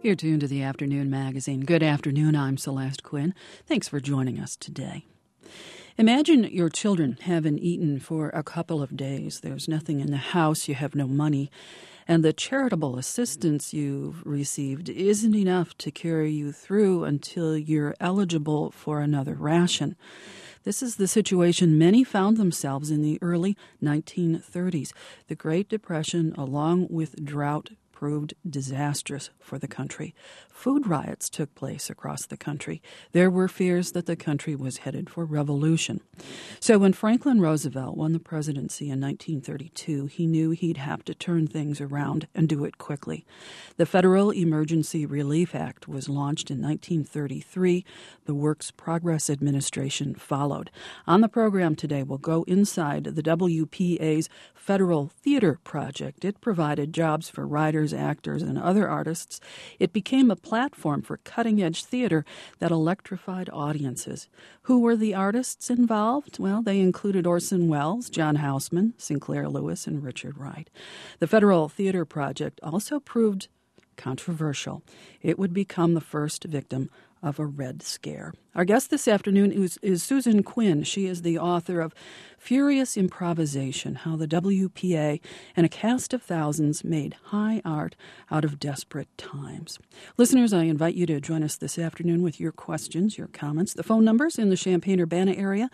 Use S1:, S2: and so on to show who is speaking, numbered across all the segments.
S1: You're tuned to the Afternoon Magazine. Good afternoon, I'm Celeste Quinn. Thanks for joining us today. Imagine your children haven't eaten for a couple of days. There's nothing in the house, you have no money, and the charitable assistance you've received isn't enough to carry you through until you're eligible for another ration. This is the situation many found themselves in the early 1930s. The Great Depression, along with drought, proved disastrous for the country. Food riots took place across the country. There were fears that the country was headed for revolution. So when Franklin Roosevelt won the presidency in 1932, he knew he'd have to turn things around and do it quickly. The Federal Emergency Relief Act was launched in 1933. The Works Progress Administration followed. On the program today, we'll go inside the WPA's Federal Theater Project. It provided jobs for writers, actors, and other artists. It became a platform for cutting-edge theater that electrified audiences. Who were the artists involved? Well, they included Orson Welles, John Houseman, Sinclair Lewis, and Richard Wright. The Federal Theater Project also proved controversial. It would become the first victim of a Red Scare. Our guest this afternoon is Susan Quinn. She is the author of Furious Improvisation, How the WPA and a Cast of Thousands Made High Art Out of Desperate Times. Listeners, I invite you to join us this afternoon with your questions, your comments. The phone numbers in the Champaign-Urbana area,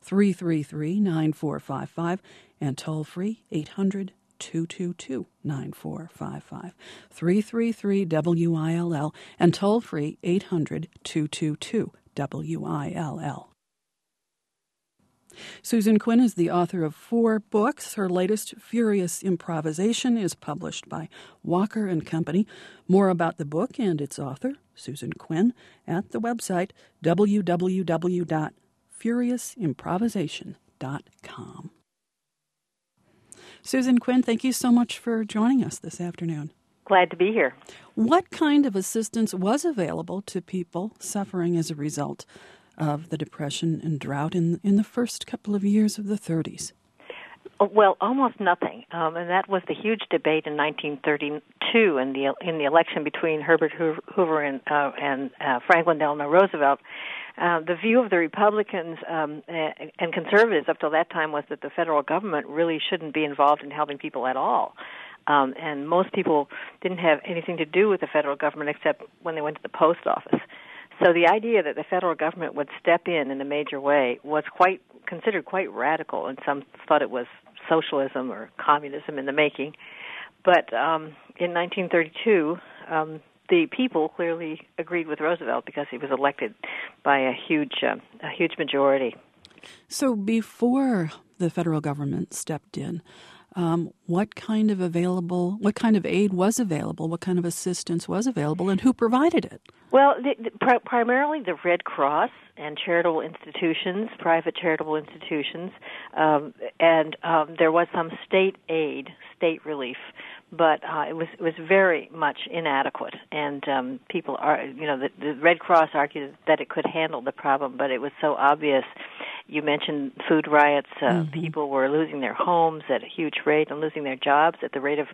S1: 333-9455, and toll-free 800-222-9455, 333-WILL, and toll-free 800-222-WILL. Susan Quinn is the author of 4 books. Her latest, Furious Improvisation, is published by Walker and Company. More about the book and its author, Susan Quinn, at the website www.furiousimprovisation.com. Susan Quinn, thank you so much for joining us this afternoon.
S2: Glad to be here.
S1: What kind of assistance was available to people suffering as a result of the Depression and drought in the first couple of years of the 30s?
S2: Well, almost nothing, and that was the huge debate in 1932 in the election between Herbert Hoover and Franklin Delano Roosevelt. The view of the Republicans and conservatives up till that time was that the federal government really shouldn't be involved in helping people at all. And most people didn't have anything to do with the federal government except when they went to the post office. So the idea that the federal government would step in a major way was considered quite radical, and some thought it was socialism or communism in the making. But in 1932, the people clearly agreed with Roosevelt because he was elected by a huge majority.
S1: So before the federal government stepped in, what kind of aid was available, what kind of assistance was available, and who provided it?
S2: Well, primarily the Red Cross and charitable institutions, private charitable institutions, and there was some state aid, state relief, but it was very much inadequate. And people are, the Red Cross argued that it could handle the problem, but it was so obvious. You mentioned food riots. People were losing their homes at a huge rate and losing their jobs at the rate of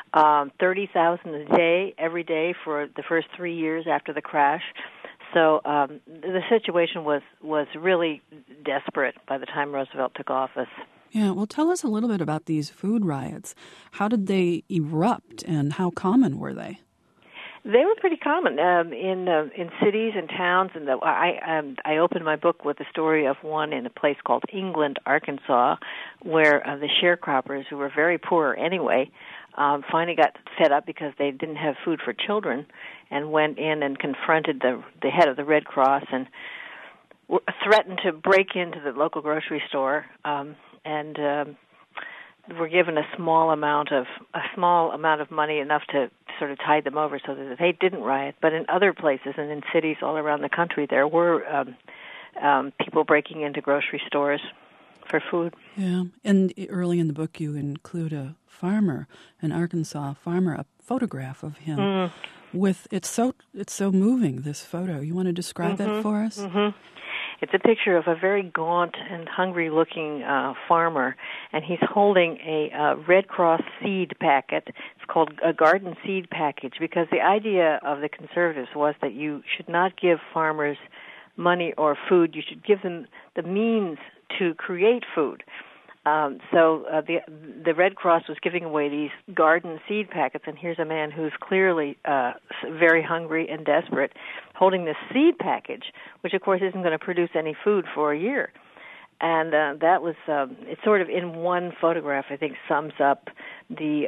S2: 30,000 a day, every day for the first 3 years after the crash. So the situation was really desperate by the time Roosevelt took office.
S1: Yeah, well, tell us a little bit about these food riots. How did they erupt, and how common were they?
S2: They were pretty common in cities and towns. And I opened my book with the story of one in a place called England, Arkansas, where the sharecroppers, who were very poor anyway, finally got fed up because they didn't have food for children, and went in and confronted the head of the Red Cross and threatened to break into the local grocery store, and were given a small amount of money, enough to sort of tide them over so that they didn't riot. But in other places and in cities all around the country, there were people breaking into grocery stores for food.
S1: Yeah, and early in the book you include a farmer, an Arkansas farmer, a photograph of him. It's so moving, this photo. You want to describe that for us?
S2: It's a picture of a very gaunt and hungry-looking farmer, and he's holding a Red Cross seed packet. It's called a garden seed package because the idea of the conservatives was that you should not give farmers money or food. You should give them the means to create food. So the Red Cross was giving away these garden seed packets, and here's a man who's clearly very hungry and desperate, holding this seed package, which of course isn't going to produce any food for a year. And that was it. Sort of in one photograph, I think, sums up the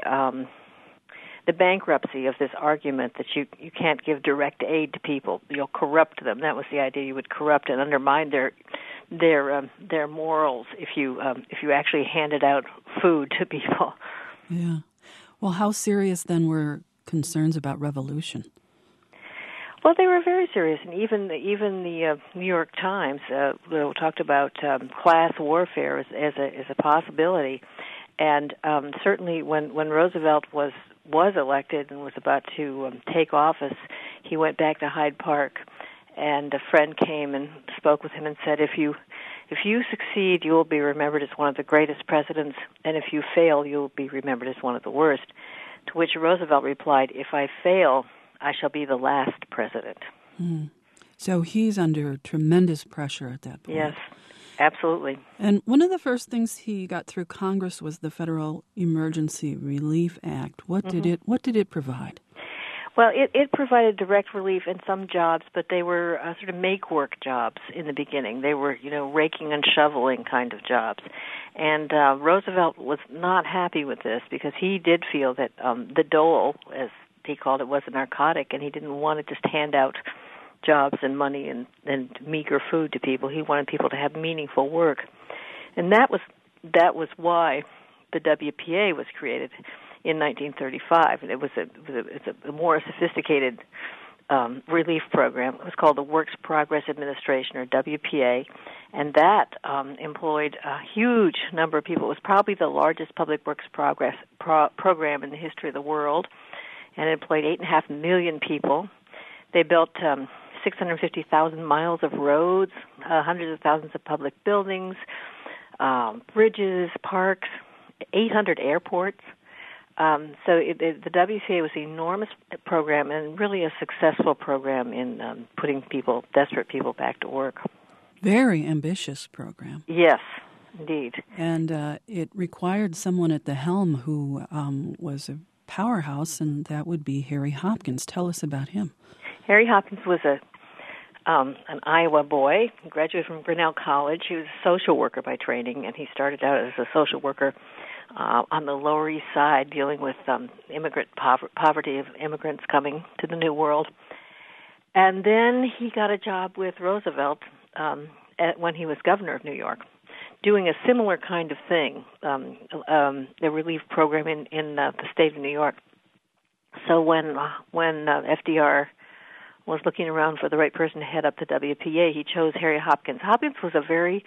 S2: bankruptcy of this argument that you can't give direct aid to people. You'll corrupt them. That was the idea. You would corrupt and undermine their morals if you actually handed out food to people.
S1: Yeah. Well, how serious then were concerns about revolution?
S2: Well, they were very serious, and even the New York Times talked about class warfare as a possibility. And certainly, when Roosevelt was elected and was about to take office, he went back to Hyde Park, and a friend came and spoke with him and said, if you succeed, you will be remembered as one of the greatest presidents, and if you fail, you will be remembered as one of the worst. To which Roosevelt replied, if I fail, I shall be the last president.
S1: So he's under tremendous pressure at that point.
S2: Yes, absolutely.
S1: And one of the first things he got through Congress was the Federal Emergency Relief Act. What did it provide?
S2: Well, it provided direct relief in some jobs, but they were sort of make-work jobs in the beginning. They were, raking and shoveling kind of jobs. And Roosevelt was not happy with this because he did feel that the dole, as he called it, was a narcotic, and he didn't want to just hand out jobs and money and meager food to people. He wanted people to have meaningful work. And that was why the WPA was created in 1935. It's a more sophisticated relief program. It was called the Works Progress Administration, or WPA, and that employed a huge number of people. It was probably the largest public works program in the history of the world, and it employed 8.5 million people. They built 650,000 miles of roads, hundreds of thousands of public buildings, bridges, parks, 800 airports. So the WPA was an enormous program and really a successful program in putting desperate people back to work.
S1: Very ambitious program.
S2: Yes, indeed.
S1: And it required someone at the helm who was a powerhouse, and that would be Harry Hopkins. Tell us about him.
S2: Harry Hopkins was an Iowa boy. He graduated from Grinnell College. He was a social worker by training, and he started out as a social worker on the Lower East Side, dealing with immigrant poverty of immigrants coming to the New World. And then he got a job with Roosevelt when he was governor of New York, doing a similar kind of thing, the relief program in the state of New York. So when FDR was looking around for the right person to head up the WPA, he chose Harry Hopkins. Hopkins was a very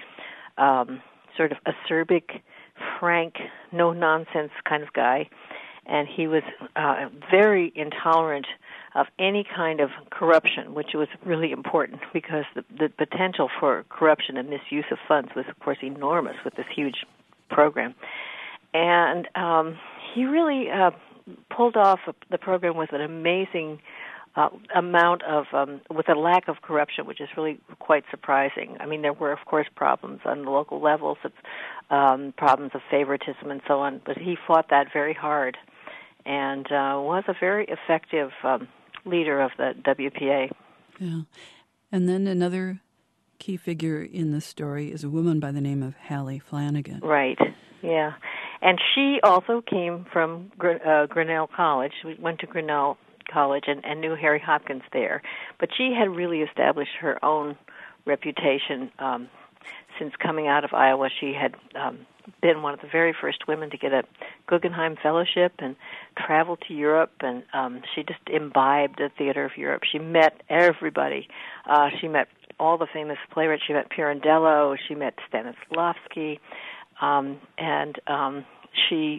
S2: sort of acerbic, frank, no-nonsense kind of guy, and he was very intolerant of any kind of corruption, which was really important because the potential for corruption and misuse of funds was, of course, enormous with this huge program. And he really pulled off the program with an amazing amount of, with a lack of corruption, which is really quite surprising. I mean, there were, of course, problems on the local levels, problems of favoritism and so on, but he fought that very hard and was a very effective leader of the WPA.
S1: Yeah. And then another key figure in the story is a woman by the name of Hallie Flanagan.
S2: Right, yeah. And she also came from Grinnell College. We went to Grinnell College and knew Harry Hopkins there. But she had really established her own reputation since coming out of Iowa. She had been one of the very first women to get a Guggenheim Fellowship and traveled to Europe, and she just imbibed the theater of Europe. She met everybody. She met all the famous playwrights. She met Pirandello. She met Stanislavski. And she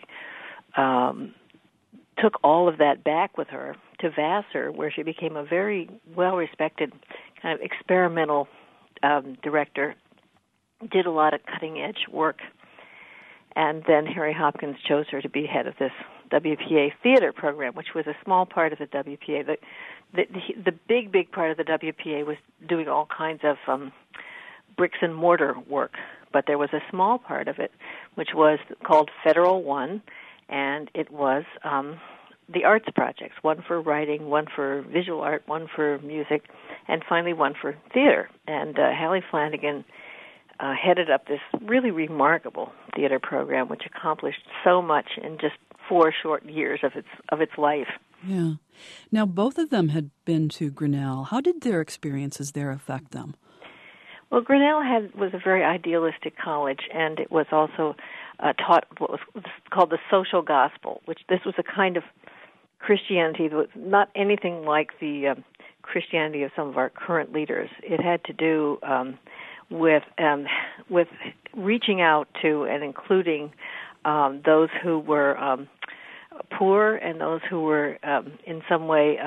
S2: took all of that back with her to Vassar, where she became a very well-respected kind of experimental director, did a lot of cutting-edge work. And then Harry Hopkins chose her to be head of this WPA theater program, which was a small part of the WPA. The big part of the WPA was doing all kinds of bricks and mortar work, but there was a small part of it which was called Federal One, and it was the arts projects, one for writing, one for visual art, one for music, and finally one for theater. And Hallie Flanagan headed up this really remarkable theater program, which accomplished so much in just 4 short years of its life.
S1: Yeah. Now, both of them had been to Grinnell. How did their experiences there affect them?
S2: Well, Grinnell was a very idealistic college, and it was also taught what was called the social gospel, which this was a kind of Christianity that was not anything like the Christianity of some of our current leaders. It had to do with reaching out to and including those who were poor and those who were in some way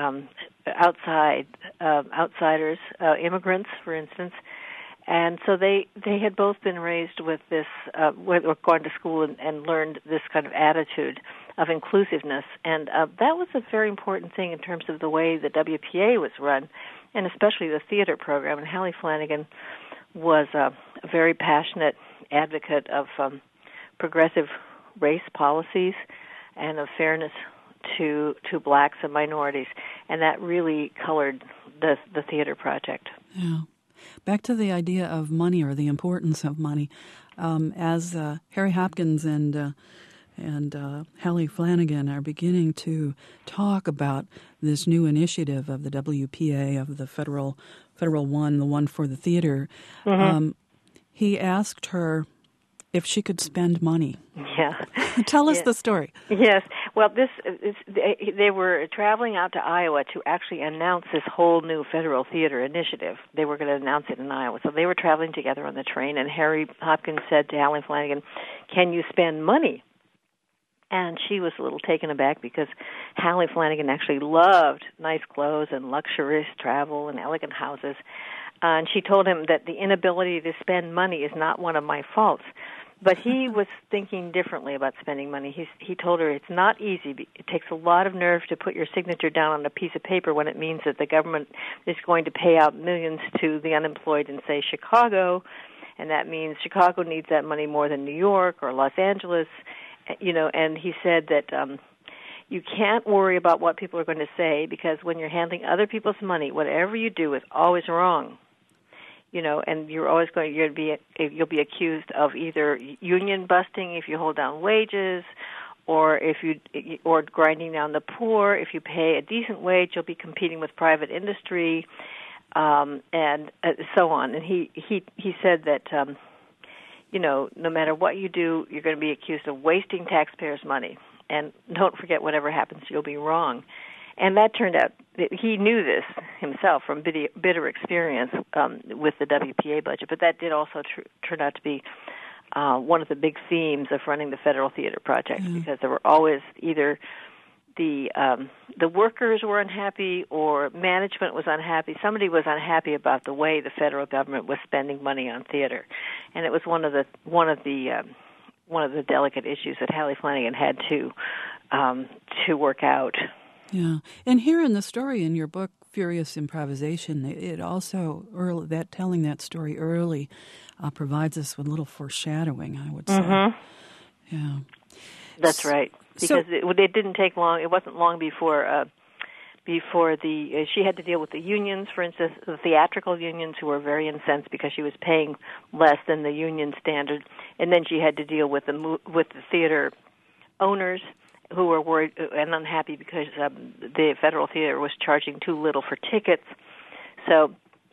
S2: outsiders, immigrants, for instance. And so they had both been raised with this, or gone to school and learned this kind of attitude of inclusiveness. And that was a very important thing in terms of the way the WPA was run, and especially the theater program. And Hallie Flanagan was a very passionate advocate of progressive race policies and of fairness to blacks and minorities, and that really colored the theater project.
S1: Yeah. Back to the idea of money, or the importance of money. As Harry Hopkins and Hallie Flanagan are beginning to talk about this new initiative of the WPA, of the Federal One, the one for the theater, he asked her if she could spend money.
S2: Yeah.
S1: Tell us the story.
S2: Yes. Well, they were traveling out to Iowa to actually announce this whole new federal theater initiative. They were going to announce it in Iowa. So they were traveling together on the train, and Harry Hopkins said to Hallie Flanagan, "Can you spend money?" And she was a little taken aback because Hallie Flanagan actually loved nice clothes and luxurious travel and elegant houses. And she told him that the inability to spend money is not one of my faults. But he was thinking differently about spending money. He told her it's not easy. It takes a lot of nerve to put your signature down on a piece of paper when it means that the government is going to pay out millions to the unemployed in, say, Chicago, and that means Chicago needs that money more than New York or Los Angeles. And he said that you can't worry about what people are going to say, because when you're handling other people's money, whatever you do is always wrong. And you'll be accused of either union busting if you hold down wages, or or grinding down the poor. If you pay a decent wage, you'll be competing with private industry, and so on. And he said that no matter what you do, you're going to be accused of wasting taxpayers' money. And don't forget, whatever happens, you'll be wrong. And that turned out, he knew this himself from bitter experience with the WPA budget, but that did also turn out to be one of the big themes of running the Federal Theater Project, because there were always either the workers were unhappy or management was unhappy. Somebody was unhappy about the way the federal government was spending money on theater, and it was one of the delicate issues that Hallie Flanagan had to work out.
S1: Yeah, and here in the story in your book, Furious Improvisation, it also telling that story early provides us with a little foreshadowing, I would say.
S2: Mm-hmm.
S1: Yeah,
S2: that's right. Because it didn't take long. It wasn't long before she had to deal with the unions, for instance, the theatrical unions, who were very incensed because she was paying less than the union standard, and then she had to deal with the theater owners, who were worried and unhappy because the Federal Theater was charging too little for tickets. So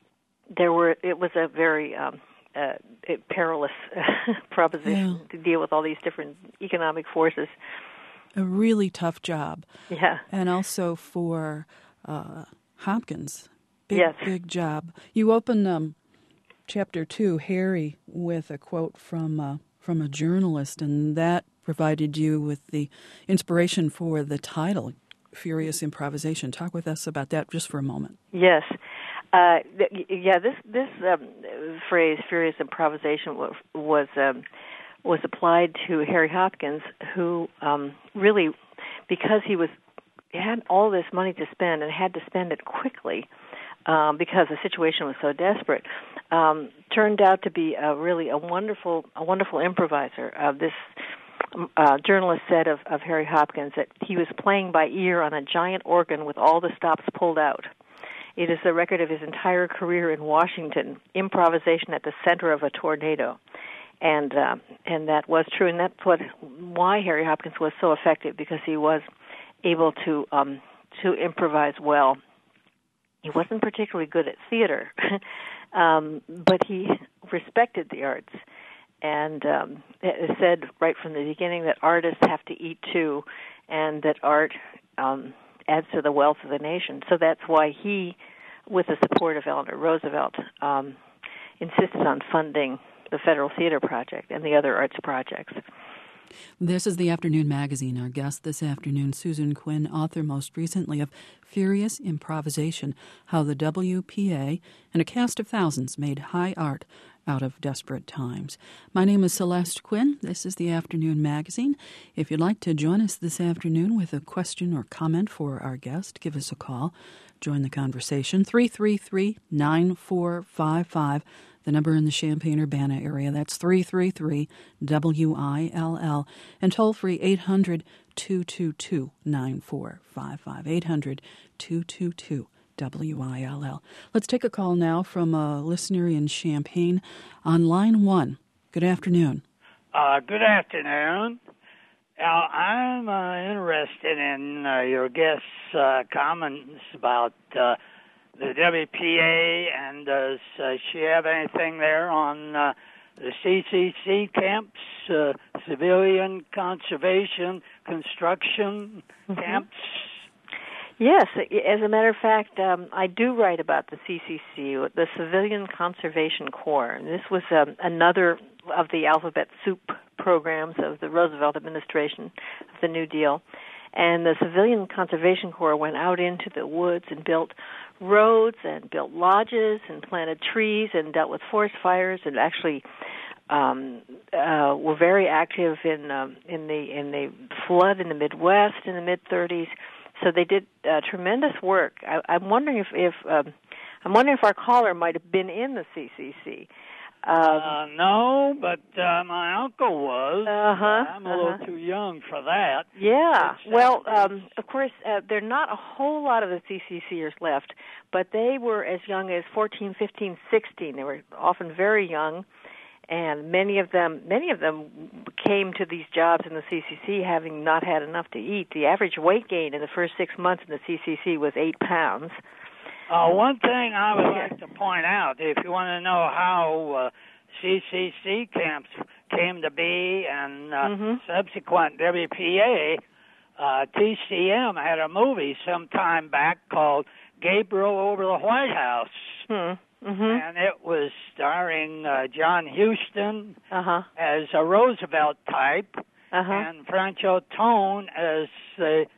S2: it was a very perilous proposition to deal with all these different economic forces.
S1: A really tough job.
S2: Yeah.
S1: And also for Hopkins, big job. You open Chapter 2, Harry, with a quote from a journalist, and that provided you with the inspiration for the title, Furious Improvisation. Talk with us about that just for a moment.
S2: Yes. This phrase "furious improvisation" was applied to Harry Hopkins, who really, because he had all this money to spend and had to spend it quickly because the situation was so desperate, turned out to be really a wonderful improviser. This journalist said of Harry Hopkins that he was playing by ear on a giant organ with all the stops pulled out. It is the record of his entire career in Washington, improvisation at the center of a tornado. And that was true, and that's why Harry Hopkins was so effective, because he was able to improvise well. He wasn't particularly good at theater, but he respected the arts, and it said right from the beginning that artists have to eat too, and that art adds to the wealth of the nation. So that's why he, with the support of Eleanor Roosevelt, insisted on funding the Federal Theater Project and the other arts projects.
S1: This is the Afternoon Magazine. Our guest this afternoon, Susan Quinn, author most recently of Furious Improvisation, How the WPA and a Cast of Thousands Made High Art Out of Desperate Times. My name is Celeste Quinn. This is the Afternoon Magazine. If you'd like to join us this afternoon with a question or comment for our guest, give us a call. Join the conversation, 333-9455. The number in the Champaign-Urbana area, that's 333-WILL, and toll-free 800-222-9455, 800-222-WILL. Let's take a call now from a listener in Champaign on line 1. Good afternoon.
S3: Good afternoon. Now, I'm interested in your guest's comments about the WPA, and does she have anything there on the CCC camps, civilian conservation construction camps?
S2: Yes, as a matter of fact, I do write about the CCC, the Civilian Conservation Corps. This was another of the alphabet soup programs of the Roosevelt administration of the New Deal. And the Civilian Conservation Corps went out into the woods and built roads and built lodges and planted trees and dealt with forest fires, and actually were very active in the flood in the Midwest in the mid-30s. So they did tremendous work. I'm wondering if our caller might have been in the CCC.
S3: No, but my uncle was. I'm a little too young for that.
S2: Yeah. Well, of course, there are not a whole lot of the CCCers left, but they were as young as 14, 15, 16. They were often very young, and many of them came to these jobs in the CCC having not had enough to eat. The average weight gain in the first 6 months in the CCC was 8 pounds.
S3: One thing I would like to point out, if you want to know how CCC camps came to be and subsequent WPA, TCM had a movie some time back called Gabriel Over the White House. And it was starring John Huston as a Roosevelt type and Francho Tone as the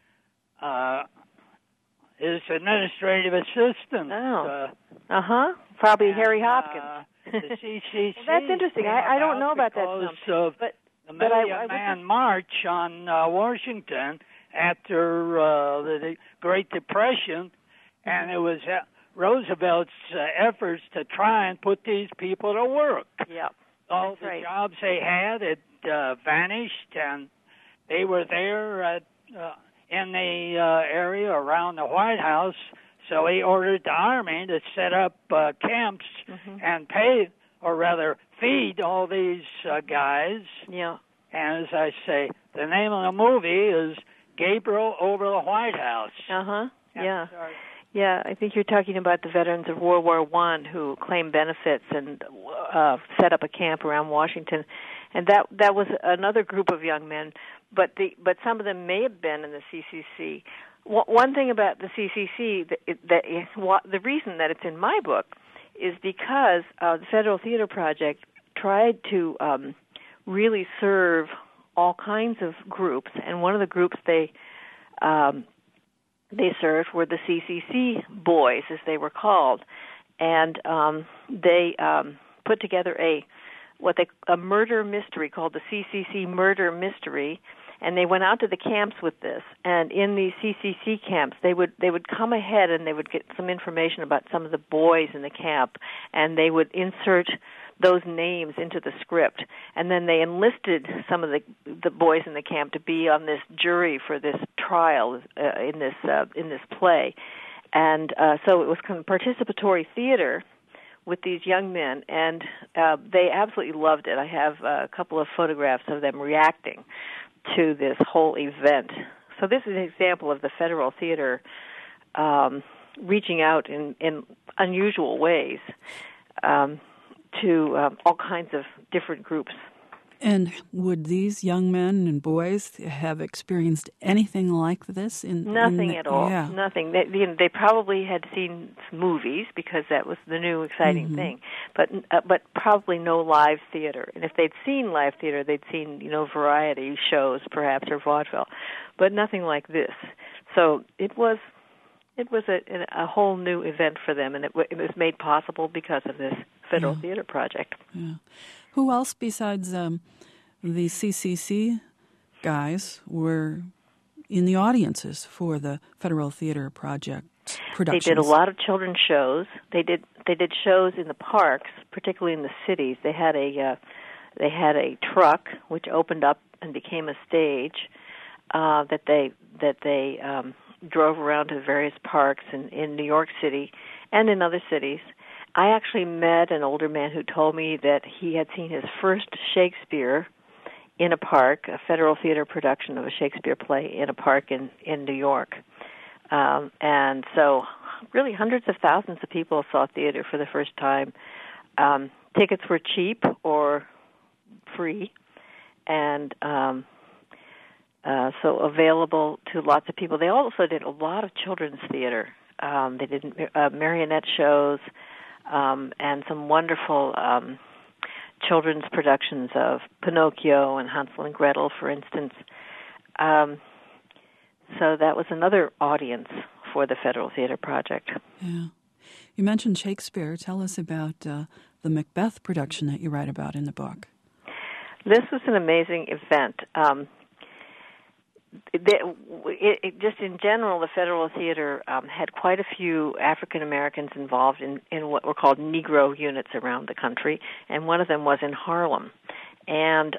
S3: his administrative assistant.
S2: Probably Harry Hopkins.
S3: The CCC.
S2: Well, that's interesting. I don't know about that film.
S3: But the Million-Man March on Washington after the Great Depression, and it was Roosevelt's efforts to try and put these people to work.
S2: Yeah.
S3: All the jobs they had had vanished, and they were there in the area around the White House, so he ordered the Army to set up camps and pay, or rather feed all these guys.
S2: Yeah.
S3: And as I say, the name of the movie is Gabriel Over the White House.
S2: Yeah. Yeah, I think you're talking about the veterans of World War I who claimed benefits and set up a camp around Washington, and that was another group of young men. But some of them may have been in the CCC. One thing about the CCC, the reason that it's in my book is because the Federal Theater Project tried to really serve all kinds of groups, and one of the groups they they served were the CCC boys, as they were called, and they put together a murder mystery called the CCC Murder Mystery, and they went out to the camps with this. And in these CCC camps, they would come ahead and they would get some information about some of the boys in the camp, and they would insert those names into the script. And then they enlisted some of the boys in the camp to be on this jury for this trial in this play. And so it was kind of participatory theater with these young men, and they absolutely loved it. I have a couple of photographs of them reacting to this whole event. So this is an example of the Federal Theater reaching out in unusual ways to all kinds of different groups.
S1: And would these young men and boys have experienced anything like this?
S2: Nothing at all.
S1: Yeah.
S2: Nothing. They probably had seen movies because that was the new exciting thing, but probably no live theater. And if they'd seen live theater, they'd seen variety shows perhaps or vaudeville, but nothing like this. So it was a whole new event for them, and it was made possible because of this Federal Theater Project.
S1: Yeah. Who else besides the CCC guys were in the audiences for the Federal Theater Project productions?
S2: They did a lot of children's shows. They did shows in the parks, particularly in the cities. They had a truck which opened up and became a stage that they drove around to various parks in New York City and in other cities. I actually met an older man who told me that he had seen his first Shakespeare in a park, a Federal Theater production of a Shakespeare play in a park in New York. And so really hundreds of thousands of people saw theater for the first time. Tickets were cheap or free, and so available to lots of people. They also did a lot of children's theater. They did marionette shows, and some wonderful children's productions of Pinocchio and Hansel and Gretel, for instance. So that was another audience for the Federal Theater Project.
S1: Yeah. You mentioned Shakespeare. Tell us about the Macbeth production that you write about in the book.
S2: This was an amazing event. Just in general, the Federal Theater had quite a few African Americans involved in what were called Negro units around the country, and one of them was in Harlem. And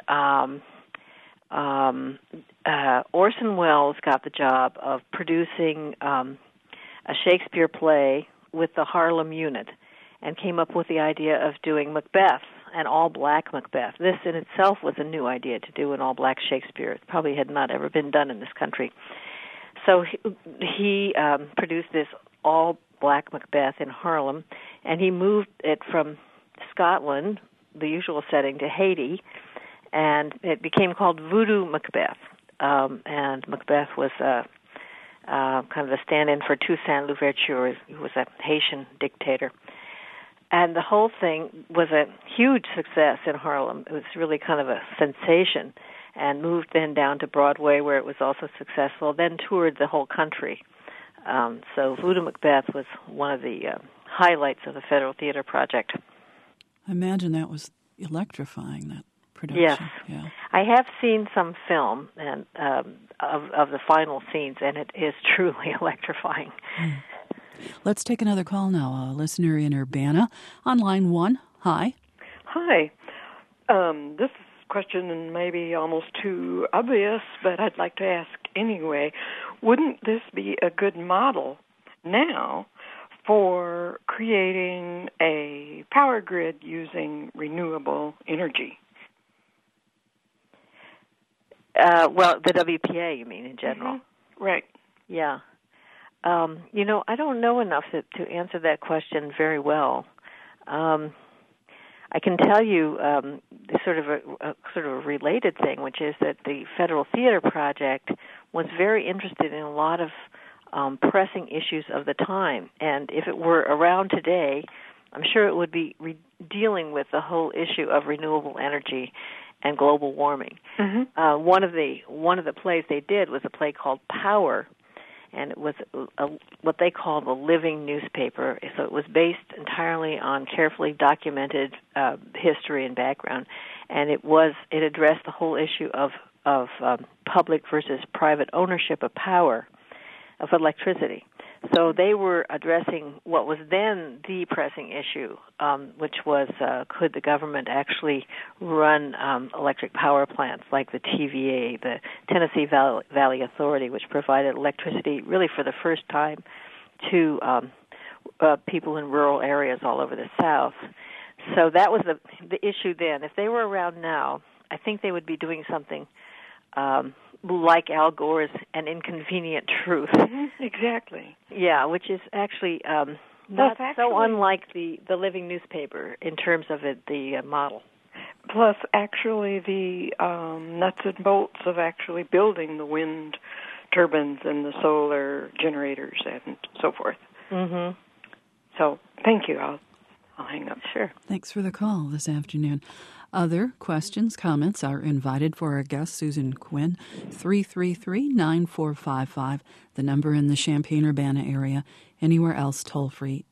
S2: Orson Welles got the job of producing a Shakespeare play with the Harlem unit, and came up with the idea of doing Macbeth, an all-black Macbeth. This in itself was a new idea, to do an all-black Shakespeare. It probably had not ever been done in this country. So he produced this all-black Macbeth in Harlem, and he moved it from Scotland, the usual setting, to Haiti, and it became called Voodoo Macbeth. And Macbeth was kind of a stand-in for Toussaint Louverture, who was a Haitian dictator. And the whole thing was a huge success in Harlem. It was really kind of a sensation, and moved then down to Broadway, where it was also successful, then toured the whole country. So Voodoo Macbeth was one of the highlights of the Federal Theater Project.
S1: I imagine that was electrifying, that production.
S2: Yes.
S1: Yeah.
S2: I have seen some film and of the final scenes, and it is truly electrifying.
S1: Let's take another call now. A listener in Urbana on line 1. Hi.
S4: Hi. This question may be almost too obvious, but I'd like to ask anyway. Wouldn't this be a good model now for creating a power grid using renewable energy?
S2: Well, the WPA, you mean, in general?
S4: Mm-hmm. Right.
S2: Yeah. I don't know enough to answer that question very well. I can tell you sort of a related thing, which is that the Federal Theater Project was very interested in a lot of pressing issues of the time, and if it were around today, I'm sure it would be dealing with the whole issue of renewable energy and global warming. Mm-hmm. One of the plays they did was a play called Power. and it was what they called a living newspaper. So it was based entirely on carefully documented history and background, and it addressed the whole issue of public versus private ownership of power, of electricity. So they were addressing what was then the pressing issue, which was could the government actually run electric power plants like the TVA, the Tennessee Valley Authority, which provided electricity really for the first time to people in rural areas all over the South. So that was the issue then. If they were around now, I think they would be doing something like Al Gore's An Inconvenient Truth.
S4: Exactly.
S2: Yeah, which is actually not so unlike the living newspaper in terms of the model.
S4: Plus, actually, the nuts and bolts of actually building the wind turbines and the solar generators and so forth.
S2: Mm-hmm.
S4: So, thank you. I'll hang up.
S2: Sure.
S1: Thanks for the call this afternoon. Other questions, comments are invited for our guest, Susan Quinn, 333-9455, the number in the Champaign-Urbana area. Anywhere else, toll-free,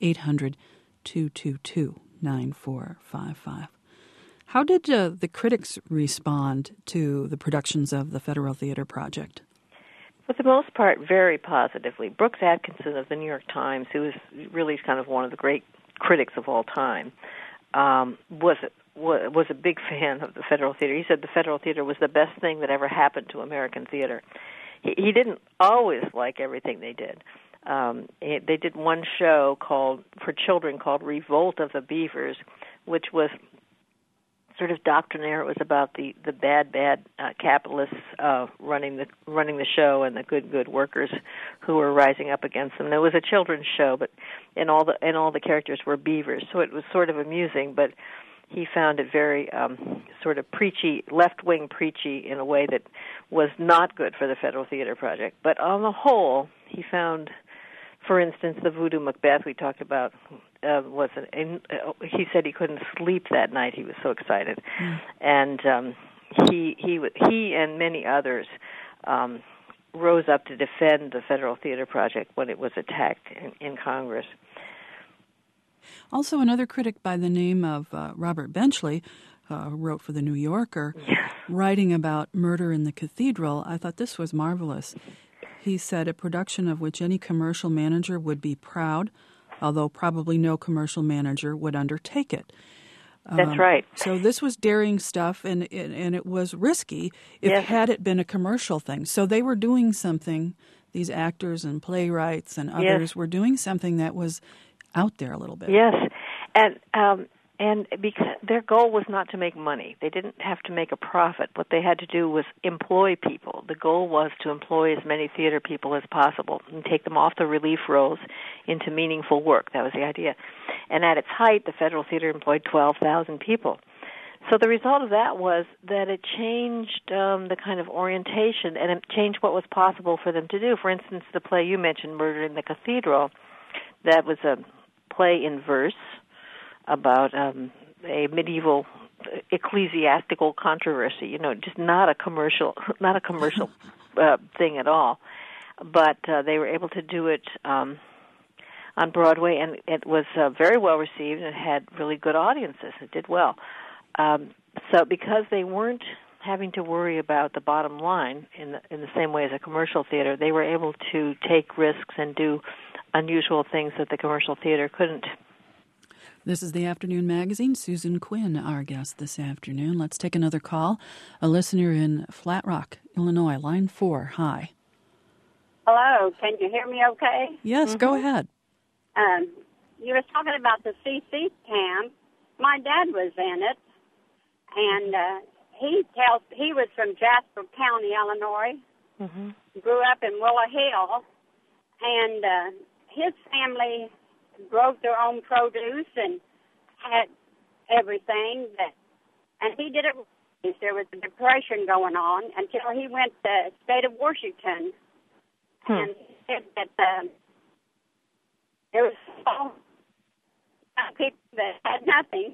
S1: 800-222-9455. How did the critics respond to the productions of the Federal Theater Project?
S2: For the most part, very positively. Brooks Atkinson of the New York Times, who is really kind of one of the great critics of all time, was a big fan of the Federal Theater. He said the Federal Theater was the best thing that ever happened to American theater. He didn't always like everything they did. They did one show for children called Revolt of the Beavers, which was sort of doctrinaire. It was about the bad capitalists running the show and the good workers who were rising up against them. And it was a children's show, but and all the characters were beavers, so it was sort of amusing, but he found it very sort of preachy, left-wing preachy in a way that was not good for the Federal Theater Project. But on the whole, he found, for instance, the Voodoo Macbeth we talked about he said he couldn't sleep that night. He was so excited, and he and many others rose up to defend the Federal Theater Project when it was attacked in Congress.
S1: Also, another critic by the name of Robert Benchley, who wrote for The New Yorker, writing about Murder in the Cathedral. I thought this was marvelous. He said, a production of which any commercial manager would be proud, although probably no commercial manager would undertake it.
S2: That's right.
S1: So this was daring stuff, and it was risky had it been a commercial thing. So they were doing something, these actors and playwrights and others were doing something that was out there a little bit.
S2: Yes, and because their goal was not to make money. They didn't have to make a profit. What they had to do was employ people. The goal was to employ as many theater people as possible and take them off the relief roles into meaningful work. That was the idea. And at its height, the Federal Theater employed 12,000 people. So the result of that was that it changed the kind of orientation, and it changed what was possible for them to do. For instance, the play you mentioned, Murder in the Cathedral, that was a play in verse about a medieval ecclesiastical controversy. Just not a commercial thing at all. But they were able to do it on Broadway, and it was very well received, and it had really good audiences. It did well. So because they weren't having to worry about the bottom line in the same way as a commercial theater, they were able to take risks and do unusual things that the commercial theater couldn't.
S1: This is the Afternoon Magazine. Susan Quinn, our guest this afternoon. Let's take another call. A listener in Flat Rock, Illinois, line 4. Hi.
S5: Hello. Can you hear me okay?
S1: Yes, go ahead.
S5: You were talking about the CC camp. My dad was in it, and he was from Jasper County, Illinois. Mm-hmm. Grew up in Willow Hill, and his family grow their own produce and had everything. And he did it. There was a depression going on until he went to the state of Washington. And he said that there was all people that had nothing.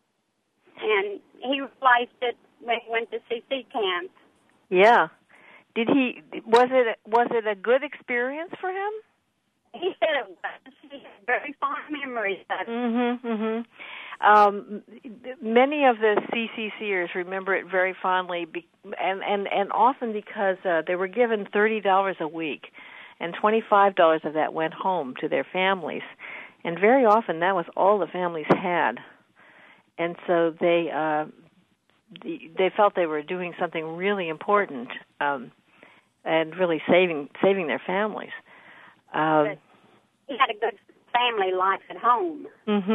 S5: And he realized it when he went to CC camp.
S2: Yeah. Did he? Was it a good experience for him?
S5: He said it was. He had very fond memories of it.
S2: Mm-hmm. Many of the CCCers remember it very fondly, and often because they were given $30 a week, and $25 of that went home to their families, and very often that was all the families had, and so they felt they were doing something really important, and really saving their families.
S5: But he had a good family life at home.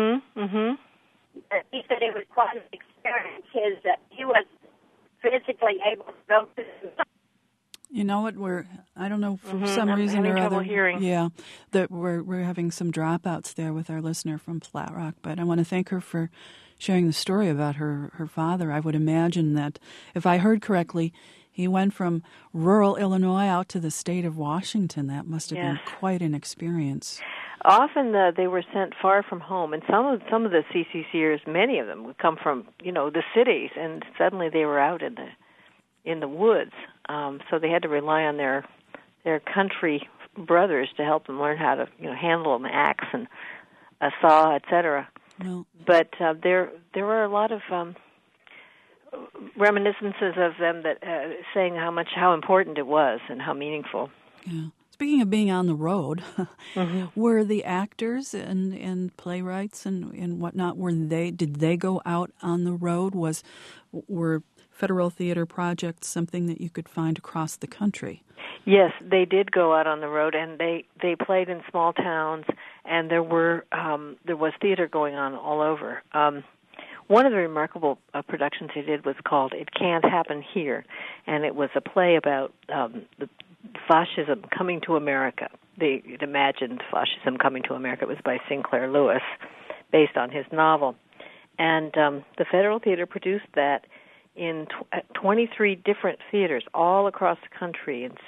S5: But he said it was quite an experience. He was physically able to go to the...
S1: You know what? I don't know, for some reason or other.
S2: Hearing.
S1: Yeah, that we're having some dropouts there with our listener from Flat Rock. But I want to thank her for sharing the story about her father. I would imagine that, if I heard correctly, he went from rural Illinois out to the state of Washington. That must have been quite an experience.
S2: Often they were sent far from home, and some of the CCCers, many of them, would come from the cities, and suddenly they were out in the woods. So they had to rely on their country brothers to help them learn how to handle an axe and a saw, etc.
S1: Well,
S2: but there were a lot of reminiscences of them that saying how important it was and how meaningful.
S1: Yeah. Speaking of being on the road, were the actors and playwrights and whatnot, did they go out on the road? Were federal theater projects something that you could find across the country?
S2: Yes, they did go out on the road, and they played in small towns, and there was theater going on all over. One of the remarkable productions they did was called "It Can't Happen Here," and it was a play about the fascism coming to America. They imagined fascism coming to America. It was by Sinclair Lewis, based on his novel. And the Federal Theater produced that in 23 different theaters all across the country. It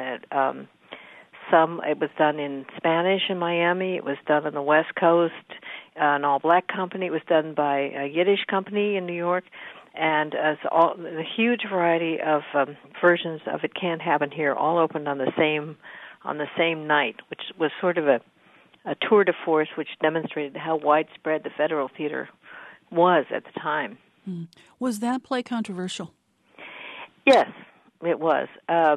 S2: was done in Spanish in Miami. It was done on the West Coast, an all-black company. It was done by a Yiddish company in New York. And the huge variety of versions of "It Can't Happen Here" all opened on the same night, which was sort of a tour de force, which demonstrated how widespread the Federal Theater was at the time.
S1: Was that play controversial?
S2: Yes, it was, but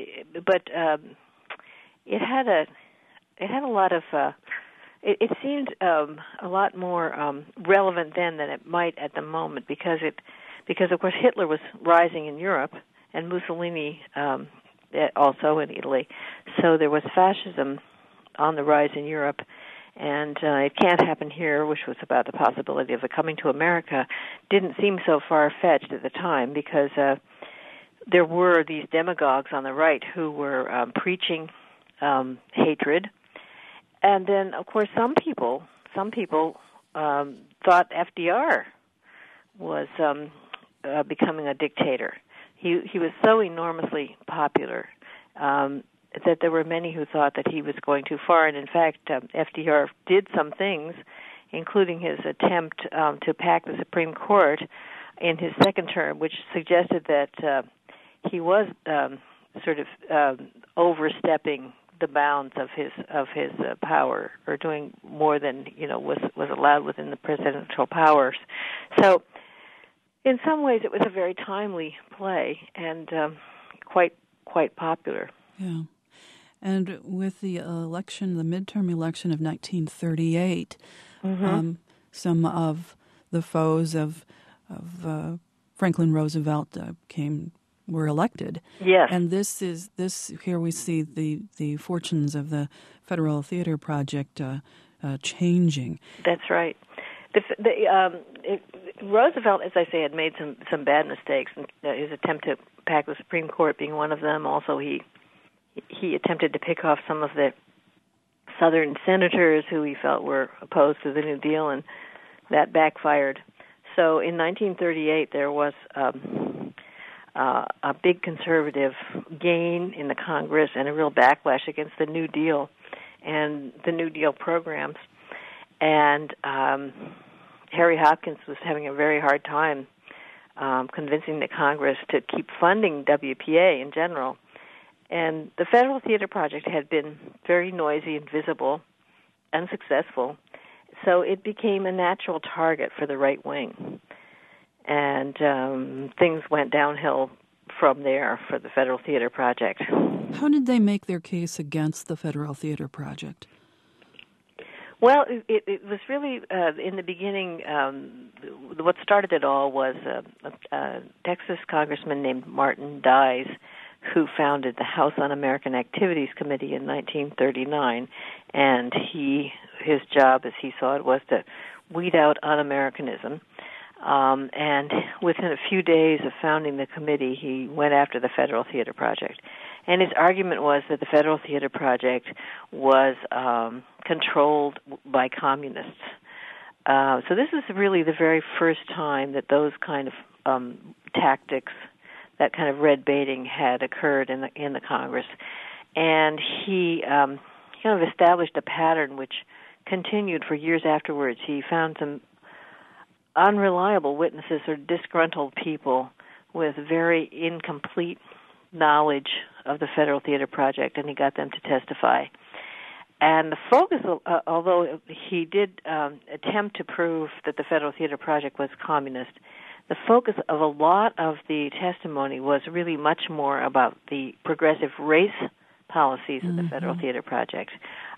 S2: it had a lot of. It seemed a lot more relevant then than it might at the moment, because of course Hitler was rising in Europe and Mussolini also in Italy, so there was fascism on the rise in Europe, and It Can't Happen Here, which was about the possibility of it coming to America, didn't seem so far-fetched at the time, because there were these demagogues on the right who were preaching hatred. And then, of course, some people thought FDR was becoming a dictator. He was so enormously popular that there were many who thought that he was going too far. And in fact, FDR did some things, including his attempt to pack the Supreme Court in his second term, which suggested that he was sort of overstepping the bounds of his power, or doing more than was allowed within the presidential powers. So, in some ways, it was a very timely play and quite popular.
S1: Yeah, and with the midterm election of 1938, some of the foes of Franklin Roosevelt were elected.
S2: Yes.
S1: And here we see the fortunes of the Federal Theater Project changing.
S2: That's right. Roosevelt, as I say, had made some bad mistakes. His attempt to pack the Supreme Court being one of them. Also, he attempted to pick off some of the Southern senators who he felt were opposed to the New Deal, and that backfired. So in 1938, there was a big conservative gain in the Congress and a real backlash against the New Deal and the New Deal programs. And Harry Hopkins was having a very hard time convincing the Congress to keep funding WPA in general. And the Federal Theater Project had been very noisy and visible, unsuccessful, so it became a natural target for the right wing. And things went downhill from there for the Federal Theater Project.
S1: How did they make their case against the Federal Theater Project?
S2: Well, it was really, in the beginning, what started it all was a Texas congressman named Martin Dies, who founded the House Un-American Activities Committee in 1939, and his job, as he saw it, was to weed out un-Americanism. And within a few days of founding the committee, he went after the Federal Theater Project. And his argument was that the Federal Theater Project was controlled by communists. So this is really the very first time that those kind of tactics, that kind of red baiting, had occurred in the Congress. And he kind of established a pattern which continued for years afterwards. He found some unreliable witnesses or disgruntled people with very incomplete knowledge of the Federal Theater Project, and he got them to testify. And the focus, although he did attempt to prove that the Federal Theater Project was communist, the focus of a lot of the testimony was really much more about the progressive race policies of the Federal Theater Project.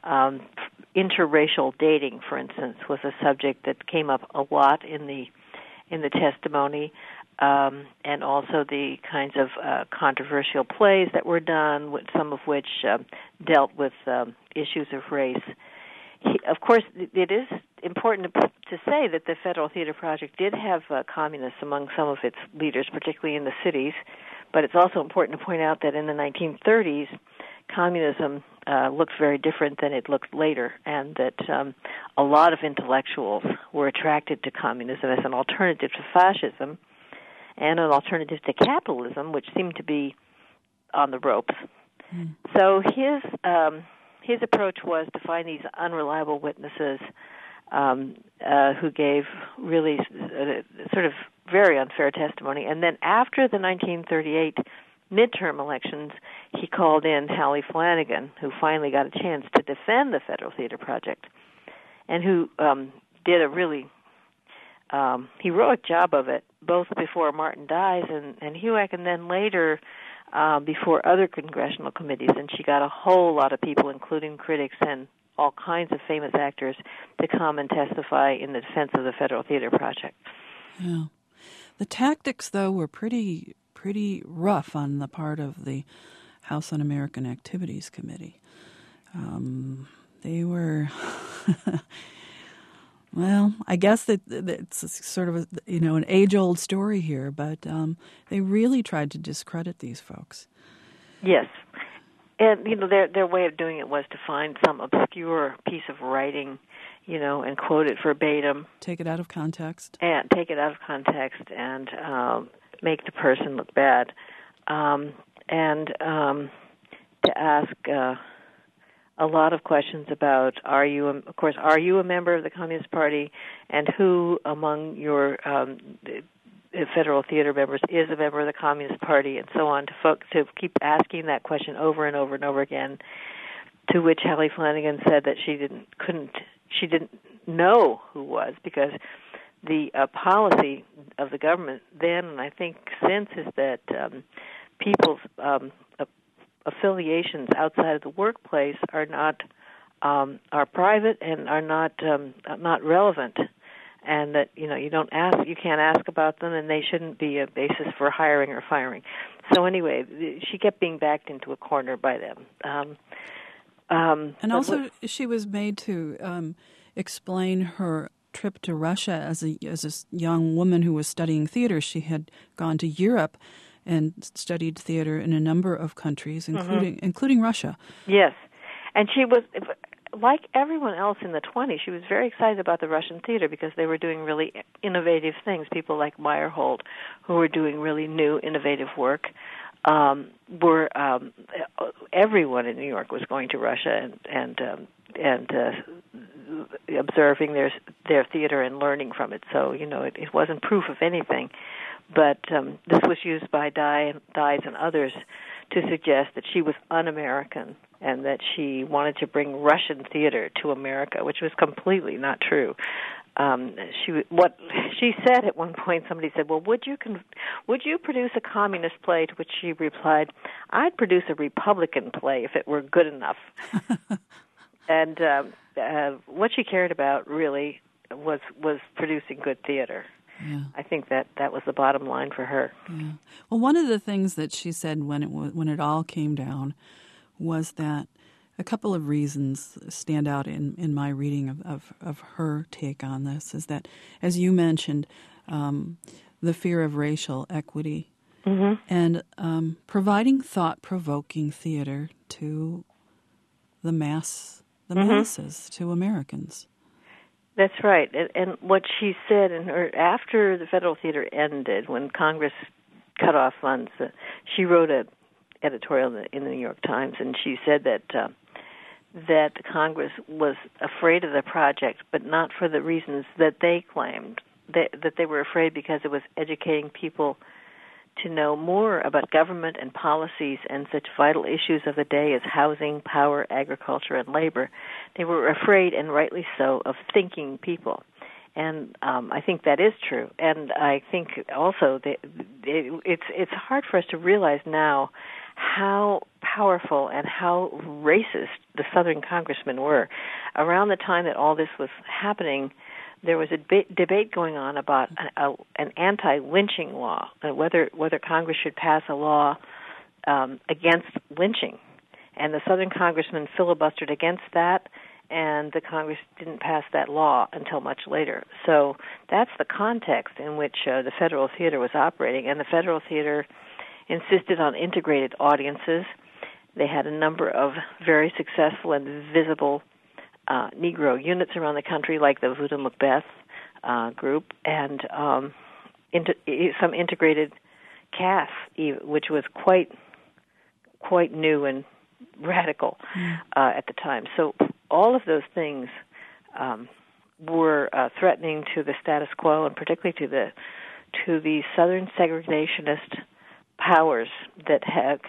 S2: Interracial dating, for instance, was a subject that came up a lot in the testimony, and also the kinds of controversial plays that were done, some of which dealt with issues of race. Of course, it is important to say that the Federal Theater Project did have communists among some of its leaders, particularly in the cities, but it's also important to point out that in the 1930s, communism looked very different than it looked later, and that a lot of intellectuals were attracted to communism as an alternative to fascism and an alternative to capitalism, which seemed to be on the ropes. So his approach was to find these unreliable witnesses who gave really sort of very unfair testimony. And then after the 1938 midterm elections, he called in Hallie Flanagan, who finally got a chance to defend the Federal Theater Project, and who did a really heroic job of it, both before Martin Dies and HUAC, and then later before other congressional committees. And she got a whole lot of people, including critics and all kinds of famous actors, to come and testify in the defense of the Federal Theater Project.
S1: Yeah. The tactics, though, were pretty rough on the part of the House Un-American Activities Committee. They were, well, I guess that it's sort of an age-old story here, but they really tried to discredit these folks.
S2: Yes. And, their way of doing it was to find some obscure piece of writing, and quote it verbatim.
S1: Take it out of context.
S2: And make the person look bad. And to ask a lot of questions about, are you a member of the Communist Party, and who among your federal theater members is a member of the Communist Party, and so on, to keep asking that question over and over and over again, to which Hallie Flanagan said that she didn't know who was, because the policy of the government then, and I think since, is that people's affiliations outside of the workplace are private and are not relevant, and that you can't ask about them, and they shouldn't be a basis for hiring or firing. So anyway, she kept being backed into a corner by them.
S1: And also, she was made to explain her trip to Russia as a young woman who was studying theater. She had gone to Europe and studied theater in a number of countries, including Russia.
S2: Yes, and she was, like everyone else in the 20s, she was very excited about the Russian theater because they were doing really innovative things. People like Meyerhold, who were doing really new, innovative work. Everyone in New York was going to Russia and observing their theater and learning from it. So it wasn't proof of anything, but this was used by Dies and others to suggest that she was un-American and that she wanted to bring Russian theater to America, which was completely not true. What she said at one point, somebody said, "Well, would you produce a communist play?" To which she replied, "I'd produce a Republican play if it were good enough." And what she cared about really was producing good theater.
S1: Yeah.
S2: I think that was the bottom line for her.
S1: Yeah. Well, one of the things that she said when it all came down was that a couple of reasons stand out in my reading of her take on this is that, as you mentioned, the fear of racial equity and providing thought-provoking theater to the masses, to Americans.
S2: That's right. And what she said after the federal theater ended, when Congress cut off funds, she wrote an editorial in the New York Times, and she said that Congress was afraid of the project, but not for the reasons that they claimed. That they were afraid because it was educating people to know more about government and policies and such vital issues of the day as housing, power, agriculture, and labor. They were afraid, and rightly so, of thinking people. And I think that is true. And I think also that it's hard for us to realize now how powerful and how racist the Southern congressmen were. Around the time that all this was happening, there was a debate going on about an anti-lynching law, whether Congress should pass a law against lynching. And the Southern congressmen filibustered against that, and the Congress didn't pass that law until much later. So that's the context in which the Federal Theater was operating, and the Federal Theater insisted on integrated audiences. They had a number of very successful and visible Negro units around the country, like the Voodoo Macbeth group, and some integrated casts, which was quite new and radical at the time. So all of those things were threatening to the status quo, and particularly to the Southern segregationist powers that had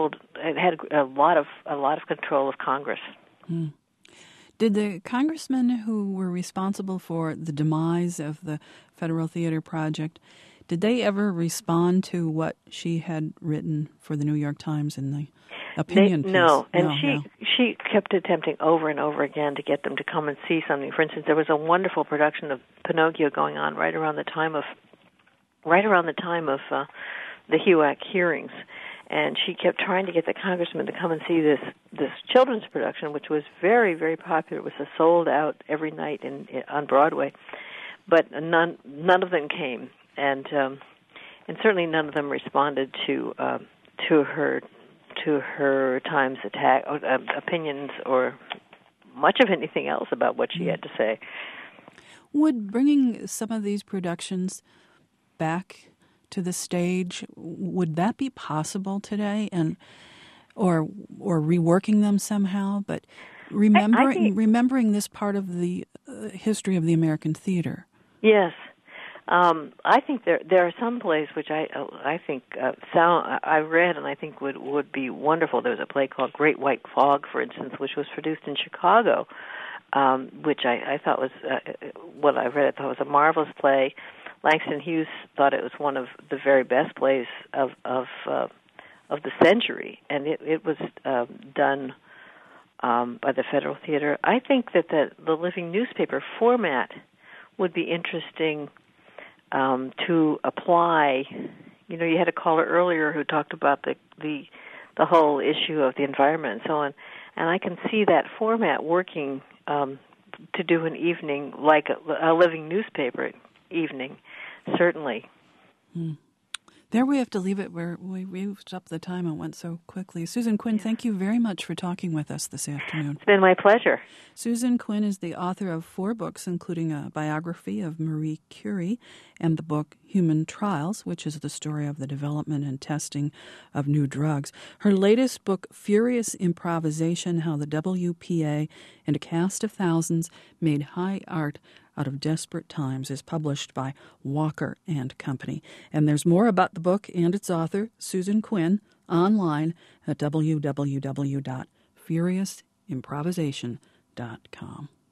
S2: a lot of control of Congress.
S1: Did the congressmen who were responsible for the demise of the Federal Theater Project, did they ever respond to what she had written for the New York Times in the opinion piece?
S2: No, and she kept attempting over and over again to get them to come and see something. For instance, there was a wonderful production of Pinocchio going on right around the time of the HUAC hearings, and she kept trying to get the congressman to come and see this children's production, which was very, very popular. It was sold out every night on Broadway, but none of them came, and certainly none of them responded to her Times attack opinions or much of anything else about what she had to say.
S1: Would bringing some of these productions back to the stage, would that be possible today, or reworking them somehow? But remembering this part of the history of the American theater.
S2: Yes, I think there are some plays which I think I read and I think would be wonderful. There was a play called Great White Fog, for instance, which was produced in Chicago, which I thought was what I read. I thought was a marvelous play. Langston Hughes thought it was one of the very best plays of the century, and it was done by the Federal Theater. I think that the living newspaper format would be interesting to apply. You know, you had a caller earlier who talked about the whole issue of the environment and so on, and I can see that format working to do an evening like a living newspaper evening. Certainly.
S1: There we have to leave it where we used up the time and went so quickly. Susan Quinn, thank you very much for talking with us this afternoon.
S2: It's been my pleasure. Susan
S1: Quinn is the author of 4 books, including a biography of Marie Curie and the book Human Trials, which is the story of the development and testing of new drugs. Her latest book, Furious Improvisation, How the WPA and a Cast of Thousands Made High Art Out of Desperate Times, is published by Walker and Company. And there's more about the book and its author, Susan Quinn, online at www.furiousimprovisation.com.